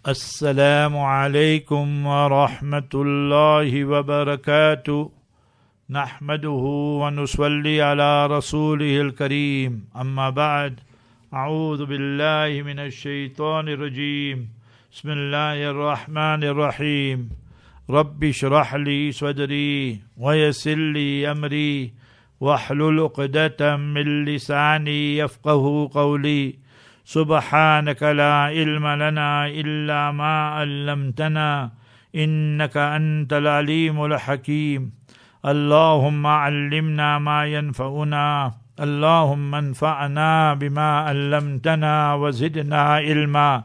السلام عليكم ورحمة الله وبركاته نحمده ونصلي على رسوله الكريم أما بعد أعوذ بالله من الشيطان الرجيم بسم الله الرحمن الرحيم رب اشرح لي صدري ويسر لي أمري واحلل عقدة من لساني يفقه قولي سبحانك لا علم لنا إلا ما علمتنا إنك أنت العليم الحكيم اللهم علمنا ما ينفعنا اللهم انفعنا بما علمتنا وزدنا علما.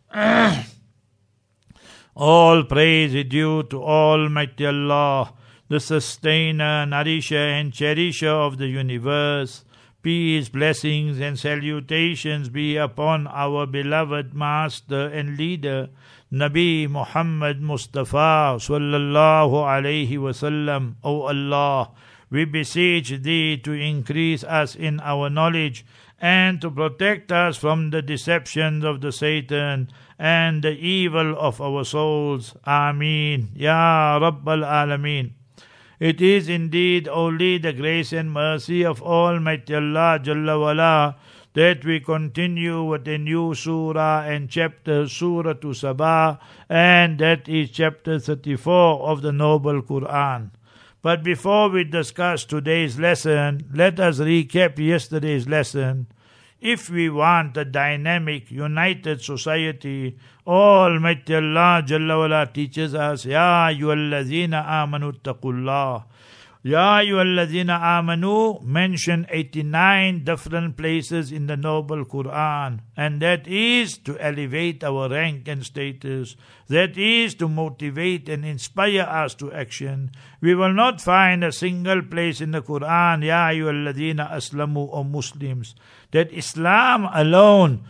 All praise is due to Almighty Allah, the sustainer, nourisher and cherisher of the universe. Peace, blessings and salutations be upon our beloved Master and Leader, Nabi Muhammad Mustafa sallallahu alayhi wasallam. O Allah, we beseech Thee to increase us in our knowledge and to protect us from the deceptions of the Satan and the evil of our souls. Ameen. Ya Rabbal Alameen. It is indeed only the grace and mercy of Almighty Allah Jalla wala that we continue with a new surah and chapter, Surah to Sabah, and that is chapter 34 of the Noble Quran. But before we discuss today's lesson, let us recap yesterday's lesson. If we want a dynamic, united society, Almighty Allah Jalla wala teaches us, Ya ayyuhallazina amanu taqullah. Ya ayyuhallazina amanu mention 89 different places in the Noble Quran, and that is to elevate our rank and status. That is to motivate and inspire us to action. We will not find a single place in the Quran, Ya ayyuhallazina aslamu, or Muslims, that Islam alone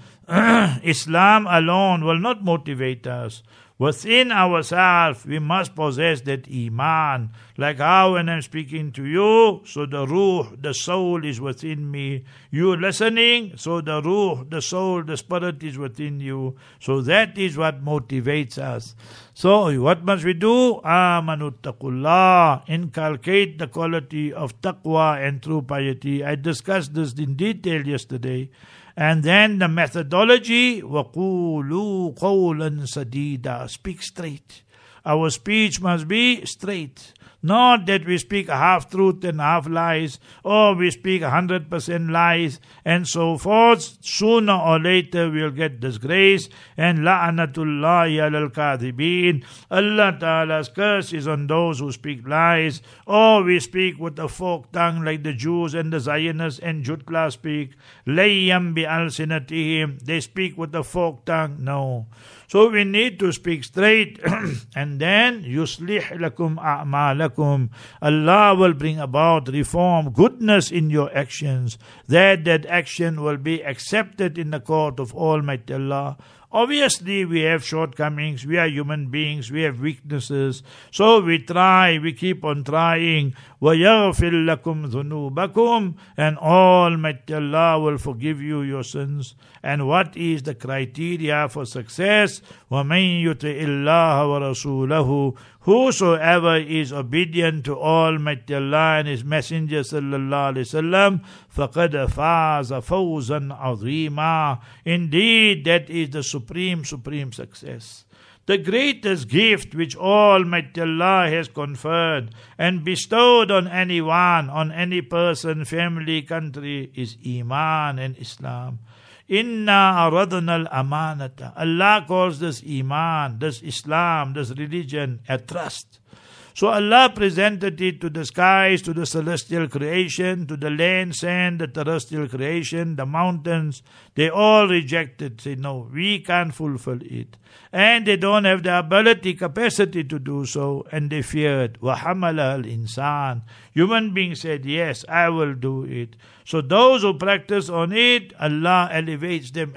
will not motivate us. Within ourselves, we must possess that Iman. Like how when I'm speaking to you, so the Ruh, the soul is within me. You listening, so the Ruh, the soul, the spirit is within you. So that is what motivates us. So what must we do? Amanu taqullah. Inculcate the quality of taqwa and true piety. I discussed this in detail yesterday. And then the methodology, وَقُولُوا قَوْلًا سَدِيدًا. Speak straight. Our speech must be straight. Not that we speak half-truth and half-lies, or we speak 100% lies, and so forth. Sooner or later we'll get disgrace, and la'anatullahi alal kadhibin. Allah Ta'ala's curse is on those who speak lies, or we speak with a forked tongue like the Jews and the Zionists and Jutla speak. Layyam bi al-sinatihim. They speak with a forked tongue. No. So we need to speak straight, and then yuslih lakum a'malakum. Allah will bring about reform, goodness in your actions. That action will be accepted in the court of Almighty Allah. Obviously, we have shortcomings. We are human beings. We have weaknesses. So we try. We keep on trying. وَيَغْفِرْ لَكُمْ ذُنُوبَكُمْ. And Almighty Allah will forgive you your sins. And what is the criteria for success? وَمَنْ يُطِعِ اللَّهَ وَرَسُولَهُ. Whosoever is obedient to Almighty Allah and His Messenger sallallahu alaihi wasallam, فَقَدْ فَازَ فَوْزًا عَظِيمًا. Indeed, that is the supreme success. The greatest gift which Almighty Allah has conferred and bestowed on anyone, on any person, family, country, is Iman and Islam. Inna aradna al-amanata. Allah calls this Iman, this Islam, this religion a trust. So Allah presented it to the skies, to the celestial creation, to the land, sand, the terrestrial creation, the mountains. They all rejected, say, no, we can't fulfill it. And they don't have the ability, capacity to do so. And they feared. وَحَمَلَهَا الْإِنسَانِ. Human beings said, yes, I will do it. So those who practice on it, Allah elevates them.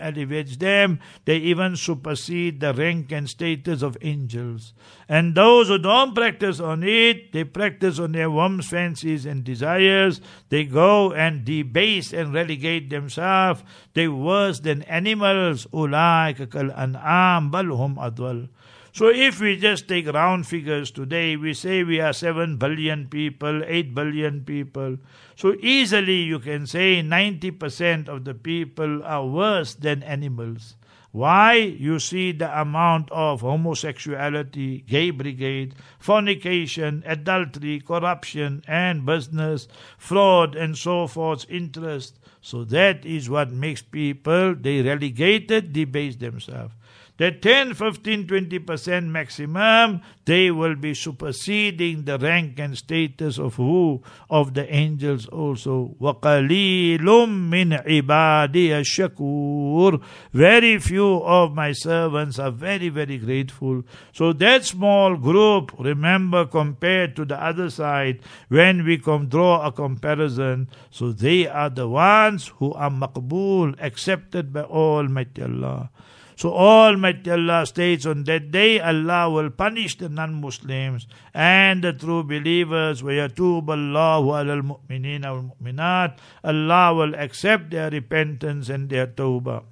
They even supersede the rank and status of angels. And those who don't practice on it, they practice on their whims, fancies and desires. They go and debase and relegate themselves. They worse than animals. أُولَٰئِكَ كَالْأَنْعَامِ بَلْ هُمْ أَضَلُّ. So if we just take round figures today, we say we are 7 billion people, 8 billion people. So easily you can say 90% of the people are worse than animals. Why? You see the amount of homosexuality, gay brigade, fornication, adultery, corruption, and business, fraud, and so forth, interest. So that is what makes people, they relegated, debase themselves. The 10, 15, 20% maximum, they will be superseding the rank and status of who? Of the angels also. وَقَلِيلٌ مِّنْ عِبَادِيَ الشَّكُورِ. Very few of my servants are very, very grateful. So that small group, remember, compared to the other side, when we draw a comparison, so they are the ones who are maqbool, accepted by Almighty Allah. So Almighty Allah states on that day Allah will punish the non-Muslims and the true believers. وَيَتُوبَ اللَّهُ عَلَى الْمُؤْمِنِينَ وَالْمُؤْمِنَاتِ. Allah will accept their repentance and their tawbah.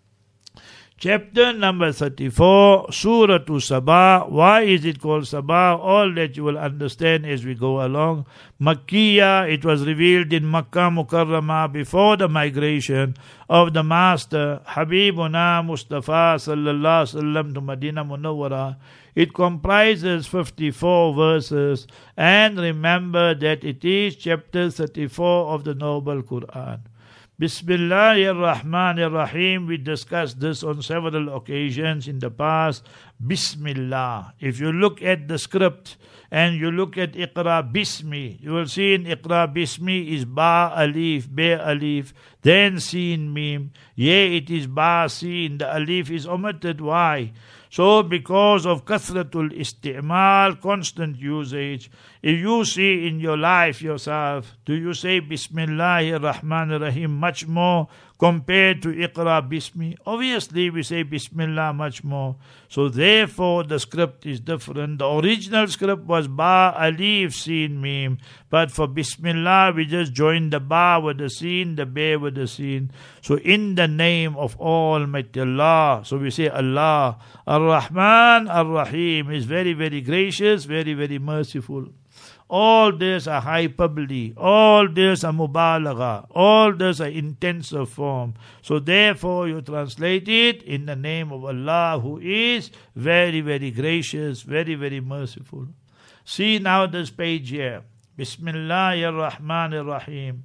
Chapter number 34, Surah Sabah. Why is it called Sabah? All that you will understand as we go along. Makkiyah, it was revealed in Makkah Mukarramah before the migration of the Master Habibuna Mustafa sallallahu alaihi wasallam to Medina Munawwara. It comprises 54 verses, and remember that it is chapter 34 of the Noble Quran. Bismillahir Rahmanir Rahim. We discussed this on several occasions in the past. Bismillah. If you look at the script and you look at Iqra Bismi, you will see in Iqra Bismi is Ba Alif, Be Alif, then Sin Mim. It is Ba Sin. The Alif is omitted. Why? So because of kathratul isti'mal, constant usage. If you see in your life yourself, do you say Bismillahir Rahmanir Rahim much more compared to Iqra Bismi? Obviously we say Bismillah much more. So therefore the script is different. The original script was Ba Alif Sin Mim, but for Bismillah we just join the Ba with the Sin, the Be with the Sin. So in the name of Almighty Allah, so we say Allah. Ar-Rahman Ar-Rahim is very, very gracious, very, very merciful. All this are hyperbole, all this are mubalagha, all this are intensive form. So therefore you translate it in the name of Allah, who is very, very gracious, very, very merciful. See now this page here. Bismillahir Rahmanir Rahim.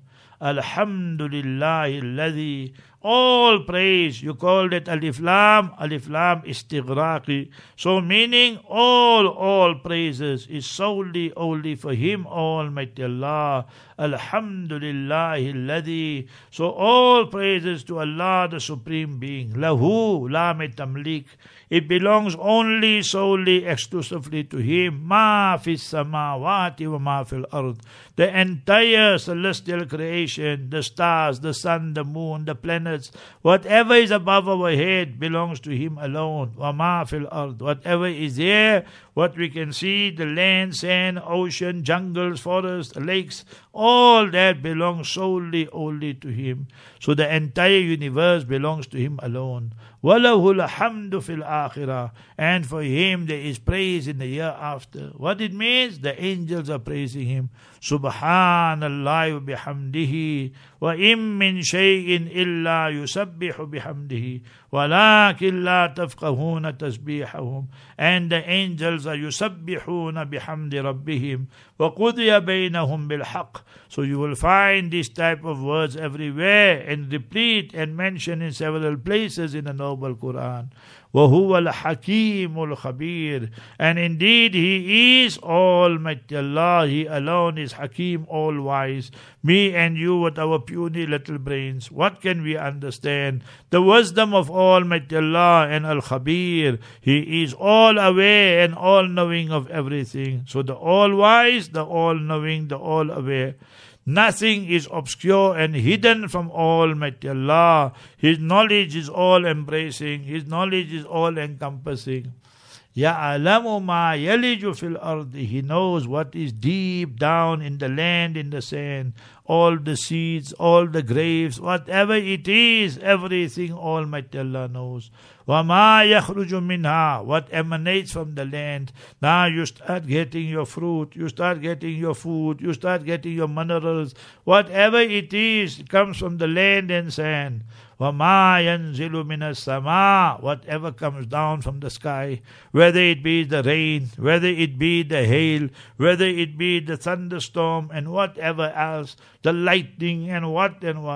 Alhamdulillahi alladhi. All praise, you call it Alif Lam istighraqi. So meaning all praises is solely only for Him, Almighty Allah. Alhamdulillahi alladhi. So all praises to Allah, the Supreme Being. Lahu, lam tamlik. It belongs only, solely, exclusively to Him. Ma fis samawati wa ma fil ard. The entire celestial creation, the stars, the sun, the moon, the planets, whatever is above our head belongs to Him alone. Wa ma fil ard. Whatever is there, what we can see, the land, sand, ocean, jungles, forests, lakes, all that belongs solely only to Him. So the entire universe belongs to Him alone. وَلَهُ الْحَمْدُ فِي الْآخِرَةِ. And for Him there is praise in the year after. What it means? The angels are praising Him. Subhanallah bihamdihi wa im min shay'in illa yusabbihu bihamdihi walakin la tafqahuna tasbihahum. And the angels are yusabbihuna bihamdi rabbihim wa qudiya baynahum bil haqq. So you will find this type of words everywhere and replete and mentioned in several places in the Noble Quran. وَهُوَ الْحَكِيمُ الْخَبِيرُ. And indeed He is Almighty Allah. He alone is Hakim, all-wise. Me and you with our puny little brains, what can we understand? The wisdom of Almighty Allah and Al-Khabir. He is all-aware and all-knowing of everything. So the all-wise, the all-knowing, the all-aware. Nothing is obscure and hidden from Almighty Allah. His knowledge is all-embracing. His knowledge is all-encompassing. يَعْلَمُ مَا يَلِجُ فِي الْأَرْضِ. He knows what is deep down in the land, in the sand. all the seeds, all the graves, whatever it is, everything Almighty Allah knows. وَمَا يَخْرُجُ مِنْهَا, what emanates from the land. Now you start getting your fruit, you start getting your food, you start getting your minerals. Whatever it is, it comes from the land and sand. وَمَا يَنْزِلُ مِنَ السَّمَاءِ, whatever comes down from the sky, whether it be the rain, whether it be the hail, whether it be the thunderstorm and whatever else, the lightning and what.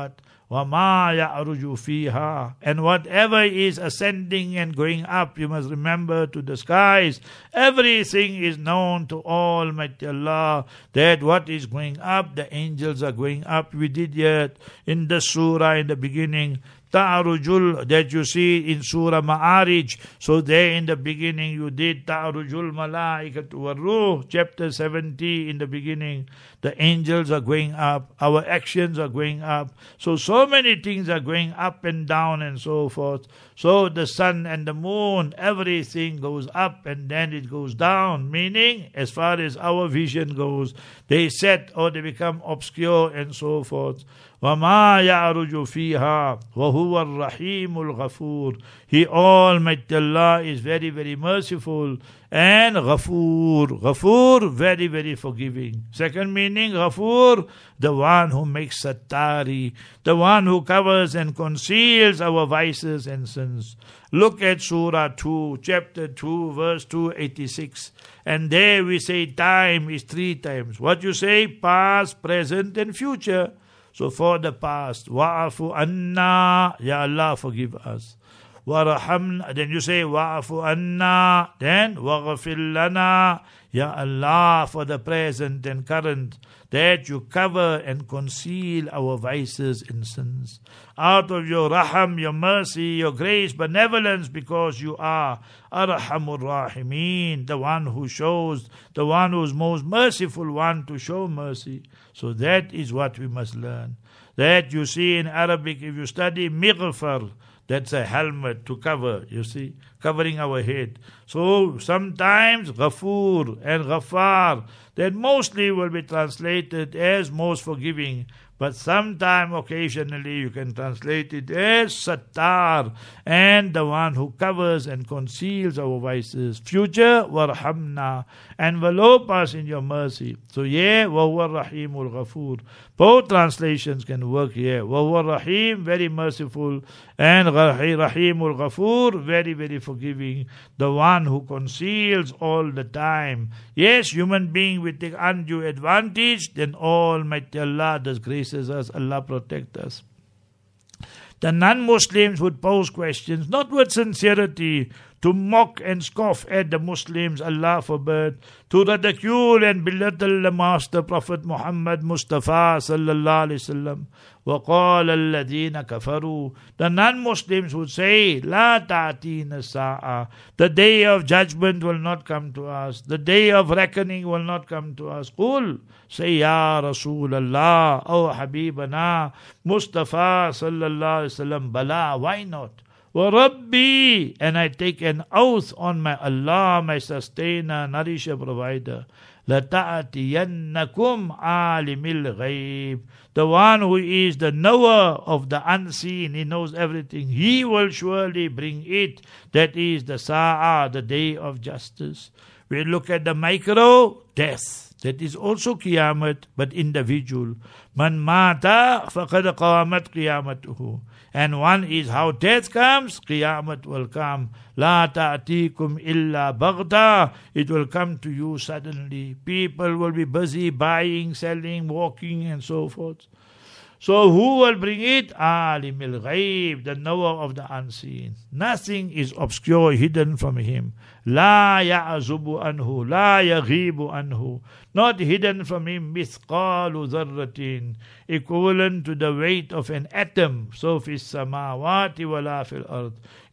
وَمَا يَعْرُجُ فِيهَا, and whatever is ascending and going up, you must remember, to the skies, everything is known to Almighty Allah, that what is going up, the angels are going up. We did yet in the surah in the beginning, Ta'arujul, that you see in Surah Ma'arij. So there in the beginning you did Ta'arujul Malaikatu Warruh, chapter 70 in the beginning. The angels are going up, our actions are going up. So many things are going up and down and so forth. So the sun and the moon, everything goes up and then it goes down. Meaning, as far as our vision goes, they set or they become obscure and so forth. وَمَا يَعْرُجُ فِيهَا وَهُوَ الرَّحِيمُ الْغَفُورُ. He, Almighty Allah, is very, very merciful and Ghafoor. Ghafoor, very, very forgiving. Second meaning, Ghafoor, the one who makes Sattari, the one who covers and conceals our vices and sins. Look at Surah 2, chapter 2, verse 286. And there we say time is 3 times. What you say? Past, present and future. So for the past, wa'afu anna, Ya Allah, forgive us. Warahamna, then you say wa'afu anna, then waghfir lana, Ya Allah, for the present and current, that you cover and conceal our vices and sins. Out of your raham, your mercy, your grace, benevolence, because you are Arhamur Rahimin, the one who shows, the one who is most merciful one to show mercy. So that is what we must learn. That you see in Arabic, if you study mighfar, that's a helmet to cover, you see, covering our head. So sometimes Ghafoor and Ghaffar, that mostly will be translated as most forgiving. But sometime, occasionally, you can translate it as Sattar, and the one who covers and conceals our vices. Future, Warhamna, envelope us in your mercy. So, yeah, Wahuwa Rahimul Ghafoor. Both translations can work here. Wahuwa Rahim, very merciful, and Rahimul Ghafoor, very, very forgiving. The one who conceals all the time. Yes, human being will take undue advantage, then Almighty Allah does graces us, Allah protect us. The non-Muslims would pose questions, not with sincerity, to mock and scoff at the Muslims, Allah forbid, to ridicule and belittle the Master Prophet Muhammad Mustafa sallallahu alaihi wasallam. وَقَالَ الَّذِينَ كَفَرُوا. The non-Muslims would say, لَا تَعْتِينَ السَّاعَةِ. The day of judgment will not come to us. The day of reckoning will not come to us. قُل, say, Ya Rasulullah, O Habibana, Mustafa sallallahu alaihi wasallam, Bala, why not? وَرَبِّي, and I take an oath on my Allah, my sustainer, nourisher, provider. لَتَعْتِيَنَّكُمْ عَالِمِ الْغَيْبِ. The one who is the knower of the unseen, he knows everything. He will surely bring it. That is the Sa'ah, the day of justice. We look at the micro, death. That is also Qiyamah, but individual. Man mata faqad qamat qiyamatuhu. And one is how death comes, Qiyamah will come. La ta'atikum illa baghta. It will come to you suddenly. People will be busy buying, selling, walking and so forth. So who will bring it? Alimul Ghaib, the knower of the unseen. Nothing is obscure, hidden from him. La ya'zubu anhu, la yaghibu anhu. Not hidden from him, mithqalu dharratin, equivalent to the weight of an atom. So fi samawati wala fil ard.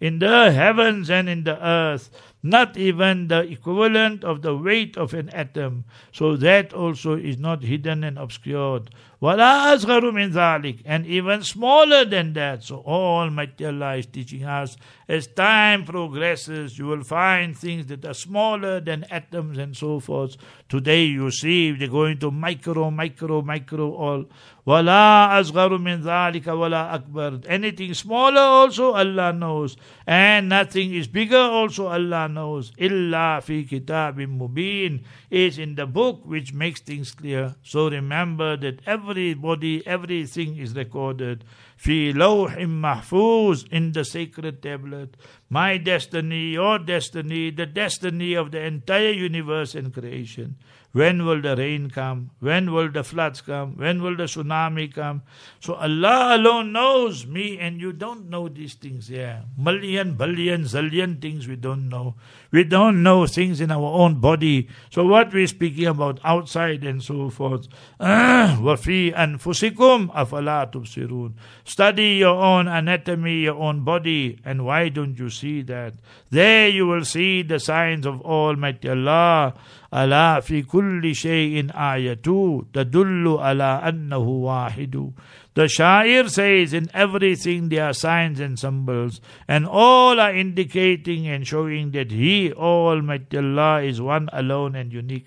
in the heavens and in the earth, not even the equivalent of the weight of an atom. So that also is not hidden and obscured. وَلَا أَصْغَرُ مِنْ ذَلِكَ, and even smaller than that. So Almighty Allah is teaching us, as time progresses, you will find things that are smaller than atoms and so forth. Today you see they're going to micro all. وَلَا أَصْغَرُ مِنْ ذَلِكَ وَلَا أَكْبَرُ. Anything smaller also Allah knows, and nothing is bigger also Allah knows. إِلَّا فِي كِتَابٍ مُبِينٍ is in the book which makes things clear. So remember that everything is recorded. فِي لَوْحٍ مَحْفُوظٍ, in the sacred tablet. My destiny, your destiny, the destiny of the entire universe and creation. When will the rain come? When will the floods come? When will the tsunami come? So Allah alone knows. Me and you don't know these things here. Million, billion, zillion things we don't know. We don't know things in our own body. So what we're speaking about outside and so forth. وَفِي أَنفُسِكُمْ أَفَلَا تُبْصِرُونَ. Study your own anatomy, your own body. And why don't you see that? There you will see the signs of Almighty Allah. ألا في كل شيء آية تدل على أنه واحد. The Shair says, in everything there are signs and symbols, and all are indicating and showing that He, Almighty Allah, is one alone and unique.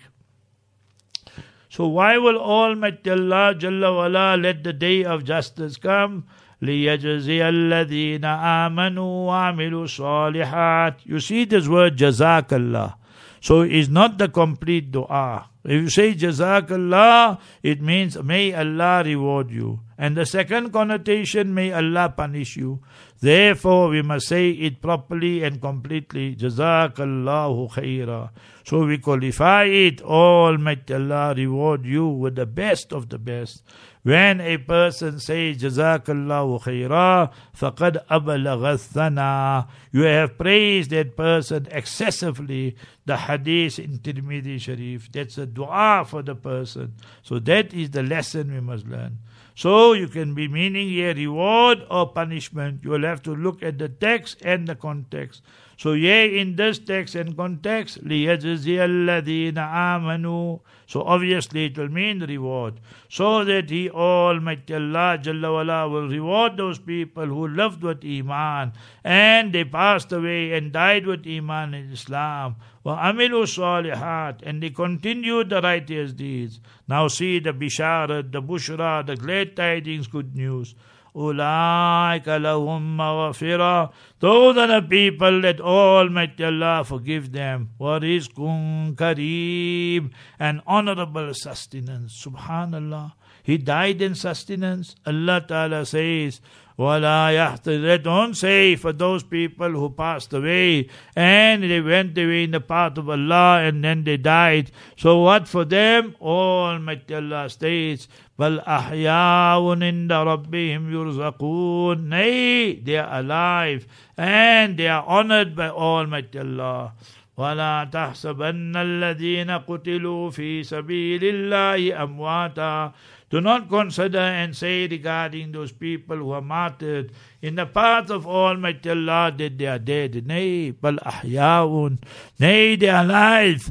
So why will Almighty Allah Jalla wala let the day of justice come? لِيَجْزِيَ الَّذِينَ آمَنُوا وَعَمِلُوا الصَّالِحَاتِ. You see this word Jazakallah. So it's not the complete dua. If you say Jazakallah, it means may Allah reward you. And the second connotation, may Allah punish you. Therefore, we must say it properly and completely. Jazakallahu khaira. So we qualify it. Almighty Allah reward you with the best of the best. When a person says Jazakallahu khaira, faqad abalagha thana, you have praised that person excessively. The hadith in Tirmidhi Sharif, that's a dua for the person. So that is the lesson we must learn. So you can be meaning here reward or punishment. You will have to look at the text and the context. So here in this text and context, لِيَجْزِيَ الَّذِينَ آمَنُوا. So obviously it will mean reward. So that He, Almighty Allah Jalla wala, will reward those people who lived with Iman and they passed away and died with Iman in Islam. وَعَمِلُوا الصَّالِحَاتِ, and they continued the righteous deeds. Now see the bisharat, the bushra, the glad tidings, good news. أُولَٰئِكَ لَهُمْ مَغْفِرَةٌ. Those are the people that Almighty Allah forgive them. وَرِزْقٌ كَرِيمٌ, and honorable sustenance. Subhanallah. He died in sustenance. Allah Ta'ala says, وَلَا يَحْتَجِ. They don't say for those people who passed away and they went away in the path of Allah and then they died. So what for them? Almighty Allah states, بَلْ أَحْيَاءٌ عِنْدَ رَبِّهِمْ يُرْزَقُونَ. Nay, they are alive and they are honored by Almighty Allah. وَلَا تَحْسَبَنَّ الَّذِينَ قُتِلُوا فِي سَبِيلِ اللَّهِ أَمْوَاتًا. Do not consider and say regarding those people who are martyred in the path of Almighty Allah that they are dead. Nay, بَلْ أَحْيَاءٌ. Nay, they are alive.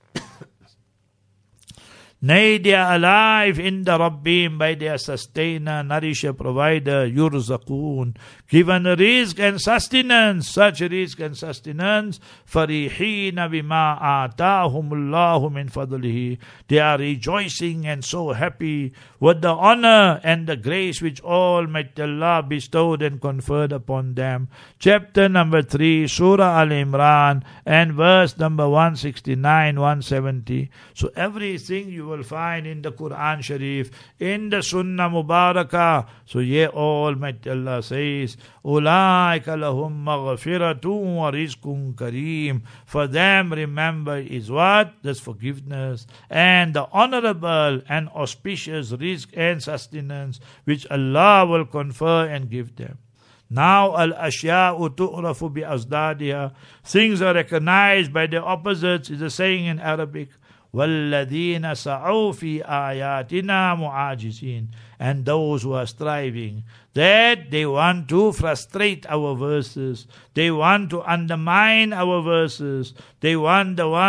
Nay, they are alive in the Rabbim, by their sustainer, nourisher, provider, yurzaqoon, given rizq and sustenance, such rizq and sustenance, farihina bima atahumullahu min fadlihi. They are rejoicing and so happy with the honor and the grace which Almighty Allah bestowed and conferred upon them. Chapter number 3, Surah Al-Imran, and verse number 169, 170. So everything you will find in the Quran Sharif, in the Sunnah Mubarakah. So here Almighty Allah says, أُولَٰئِكَ لَهُمْ مَغْفِرَةٌ وَرِزْقٌ كَرِيمٌ. For them, remember, is what? This forgiveness and the honorable and auspicious rizq and sustenance which Allah will confer and give them. Now, al-ashya'u tu'rafu bi-azdadiha. Things are recognized by their opposites, is a saying in Arabic. وَالَّذِينَ سَعَوْا فِي آيَاتِنَا مُعَاجِزِينَ. And those who are striving, that they want to frustrate our verses, they want to undermine our verses, they want to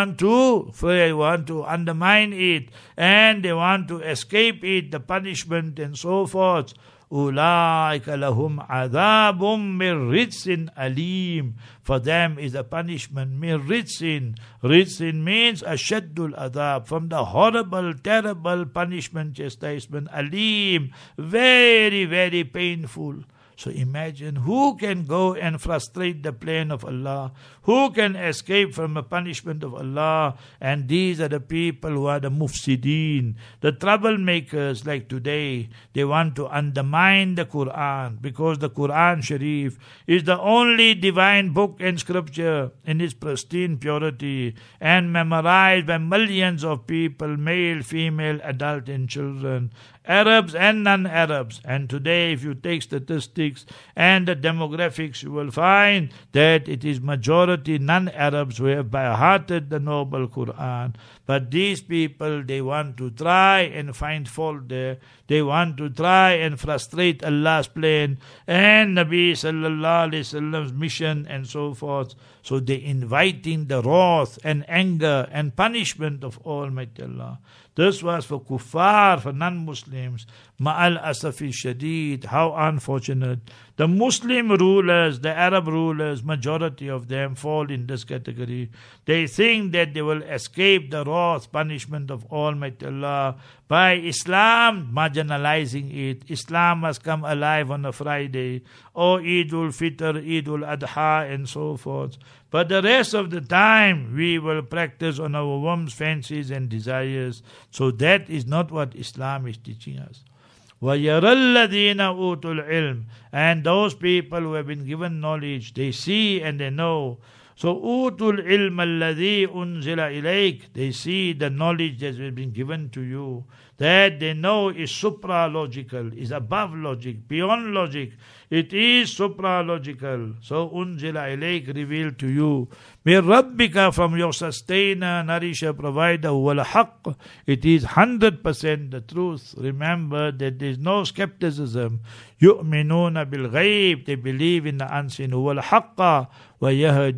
undermine it, and they want to escape it, the punishment and so forth. أُولَٰئِكَ لَهُمْ عَذَابٌ مِّن رِجْزٍ أَلِيمٌ. For them is a punishment, مِّن رِجْزٍ. Rijzin means ashaddul adhab, from the horrible, terrible punishment, chastisement. Alim, very, very painful. So imagine, who can go and frustrate the plan of Allah? Who can escape from the punishment of Allah? And these are the people who are the mufsideen, the troublemakers like today. They want to undermine the Quran, because the Quran Sharif is the only divine book and scripture in its pristine purity and memorized by millions of people, male, female, adult and children, Arabs and non-Arabs. And today, if you take statistics and the demographics, you will find that it is majority non-Arabs who have by-hearted the noble Quran. But these people, they want to try and find fault there. They want to try and frustrate Allah's plan and Nabi sallallahu alaihi wasallam's mission and so forth. So they inviting the wrath and anger and punishment of Almighty Allah. This was for kuffar, for non-Muslims. Ma'al asafi shadid, how unfortunate. The Muslim rulers, the Arab rulers, majority of them fall in this category. They think that they will escape the wrath, punishment of Almighty Allah by Islam marginalizing it. Islam must come alive on a Friday, or Eidul Fitr, Eidul Adha and so forth. But the rest of the time, we will practice on our whims, fancies and desires. So that is not what Islam is teaching us. وَيَرَى الَّذِينَ أُوتُوا الْعِلْمِ. And those people who have been given knowledge, they see and they know. So أُوتُوا الْعِلْمَ الَّذِي أُنزِلَ إِلَيْكَ. They see the knowledge that has been given to you, that they know is supra-logical, is above logic, beyond logic. It is supra-logical. So unzila ilayk, revealed to you. Min rabbika, from your sustainer, nourisher, provider, wal haqq. It is 100% the truth. Remember that there is no skepticism. Yu'minuna bil ghaib. They believe in the unseen. Wal haqqa wa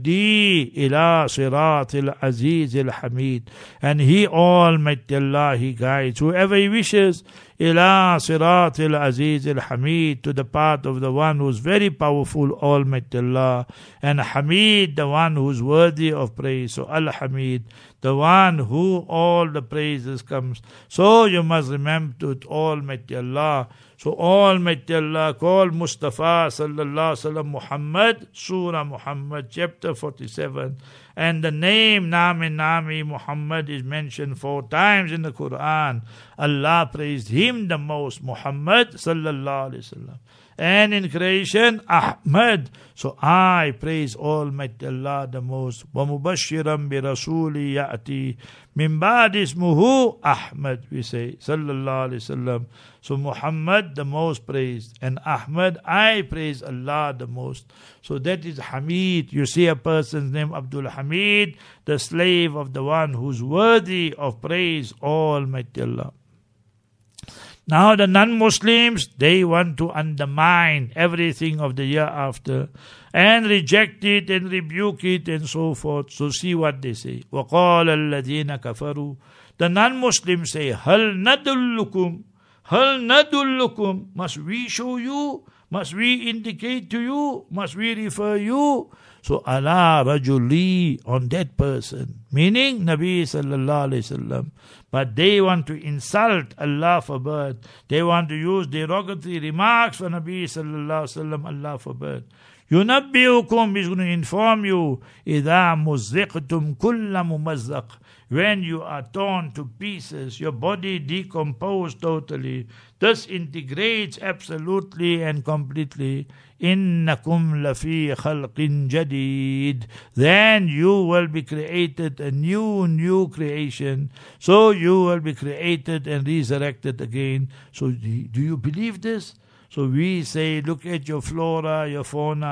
yahdi ila siratil azizil hamid. And He, Almighty Allah, He guides whoever He wishes. Ila siratil azizil hamid, to the path of the one who is very powerful, Almighty Allah. And Hamid, the one who is worthy of praise. So Al-Hamid, the one who all the praises comes. So you must remember to Almighty Allah. So Almighty Allah called Mustafa sallallahu alaihi wasallam Muhammad, Surah Muhammad, chapter 47. And the name Nami Muhammad is mentioned 4 times in the Quran. Allah praised him the most, Muhammad sallallahu alaihi wasallam. And in creation, Ahmad. So I praise Almighty Allah the most. وَمُبَشِّرًا بِرَسُولِ يَأْتِي مِنْ بَعْدِ اسْمُهُ Ahmad, we say, sallallahu alaihi wasallam. So Muhammad the most praised, and Ahmad, I praise Allah the most. So that is Hamid. You see a person's name, Abdul Hamid, the slave of the one who's worthy of praise, Almighty Allah. Now the non-Muslims, they want to undermine everything of the year after and reject it and rebuke it and so forth. So see what they say. وَقَالَ الَّذِينَ كَفَرُوا. The non-Muslims say, هَلْ نَدُلُّكُمْ هَلْ نَدُلُّكُمْ. Must we show you? Must we indicate to you? Must we refer you? So ala rajuli, on that person, meaning Nabi sallallahu alaihi wasallam. But they want to insult, Allah forbid. They want to use derogatory remarks for Nabi sallallahu alaihi wasallam, Allah forbid. Yunabbiukum, is going to inform you, إِذَا مُزِّقْتُمْ كُلَّ مُمَزَّقٍ. When you are torn to pieces, your body decomposed totally. This integrates absolutely and completely. إِنَّكُمْ لَفِي خَلْقٍ جَدِيدٍ. Then you will be created a new creation. So you will be created and resurrected again. So do you believe this? So we say, look at your flora, your fauna.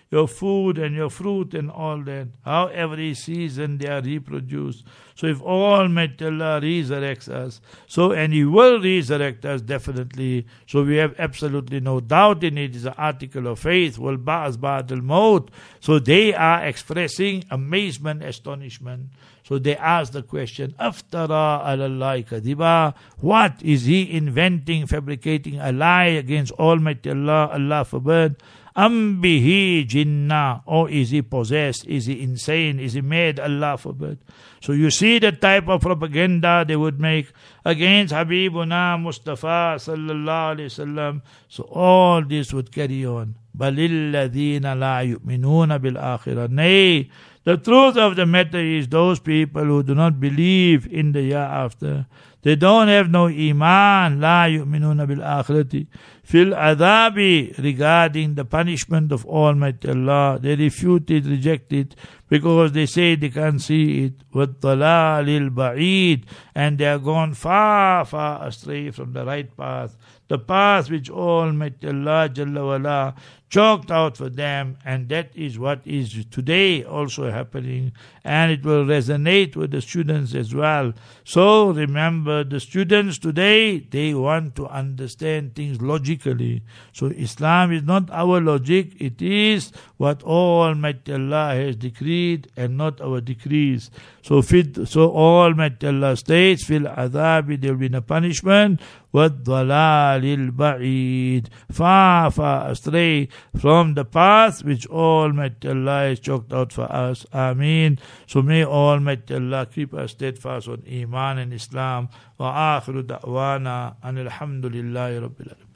your food and your fruit and all that. How every season they are reproduced. So if Almighty Allah resurrects us, and He will resurrect us definitely, so we have absolutely no doubt in it. It's an article of faith. Wal ba'as ba'dal maut. So they are expressing amazement, astonishment. So they ask the question, Aftara alallahi kadiba. What is he inventing, fabricating a lie against Almighty Allah? Allah forbid. Am bihi jinnah. Or is he possessed? Is he insane? Is he mad? Allah forbid. So you see the type of propaganda they would make against Habibuna Mustafa sallallahu alayhi wasallam. So all this would carry on. Balilladina la yu'minuna bil akhirah. Nay, the truth of the matter is those people who do not believe in the year after, they don't have no iman, la yu'minuna bil akhirati, fil adhabi, regarding the punishment of Almighty Allah. They refute it, reject it, because they say they can't see it. وَالضَّلَالِ الْبَعِيدِ, and they are gone far, far astray from the right path, the path which Almighty Allah Jalla wala chalked out for them. And that is what is today also happening, and it will resonate with the students as well. So remember, the students today, they want to understand things logically. So Islam is not our logic, it is what Almighty Allah has decreed and not our decrees. So Almighty Allah states, fil adhabi, there will be a punishment, وَالضَّلَالِ الْبَعِيدِ, far, far astray from the path which Almighty Allah has chalked out for us. Ameen. So may Almighty Allah keep us steadfast on Iman and Islam. Wa akhiru da'wana anil hamdulillahi rabbil alamin.